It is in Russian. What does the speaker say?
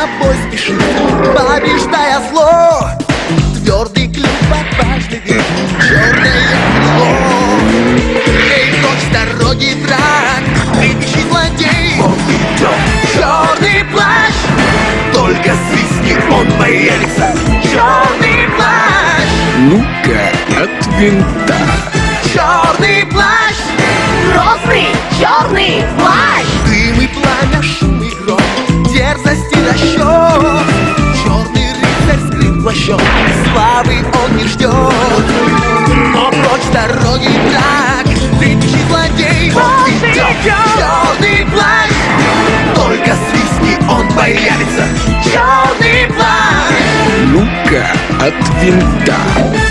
тобой спешит, побеждая зло. Твердый клюв, отважный век, черное крыло. Эй, прочь с дороги, враг, кричи злодей. Он идет, черный плащ, только свистни, он появится. Черный плащ, Ну-ка, от винта. черный плащ, Грозный черный плащ. дым и пламя, шум и гром, дерзость и расчет. Черный рыцарь скрыт плащом, славы он не ждет. Но прочь с дороги, враг, кричи злодей. Он идет, черный плащ, только свистни, он появится. Черный плащ, Ну-ка, от винта.